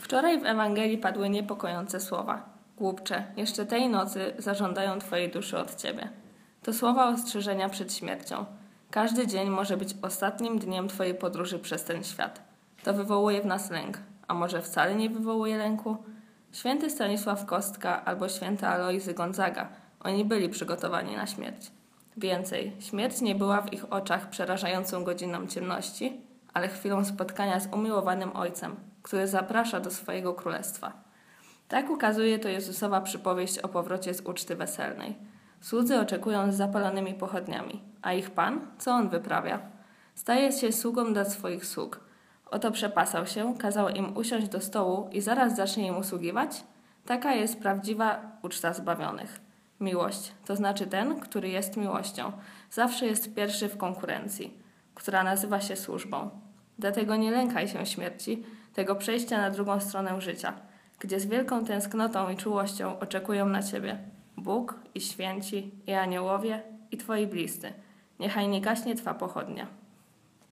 Wczoraj w Ewangelii padły niepokojące słowa. Głupcze, jeszcze tej nocy zażądają Twojej duszy od Ciebie. To słowa ostrzeżenia przed śmiercią. Każdy dzień może być ostatnim dniem Twojej podróży przez ten świat. To wywołuje w nas lęk, a może wcale nie wywołuje lęku? Święty Stanisław Kostka albo święty Alojzy Gonzaga, oni byli przygotowani na śmierć. Więcej, śmierć nie była w ich oczach przerażającą godziną ciemności, ale chwilą spotkania z umiłowanym Ojcem, który zaprasza do swojego królestwa. Tak ukazuje to Jezusowa przypowieść o powrocie z uczty weselnej. Słudzy oczekują z zapalonymi pochodniami, a ich Pan, co On wyprawia? Staje się sługą dla swoich sług. Oto przepasał się, kazał im usiąść do stołu i zaraz zacznie im usługiwać? Taka jest prawdziwa uczta zbawionych. Miłość, to znaczy ten, który jest miłością, zawsze jest pierwszy w konkurencji, która nazywa się służbą. Dlatego nie lękaj się śmierci, tego przejścia na drugą stronę życia, gdzie z wielką tęsknotą i czułością oczekują na Ciebie Bóg i święci, i aniołowie, i Twoi bliscy. Niechaj nie gaśnie Twa pochodnia.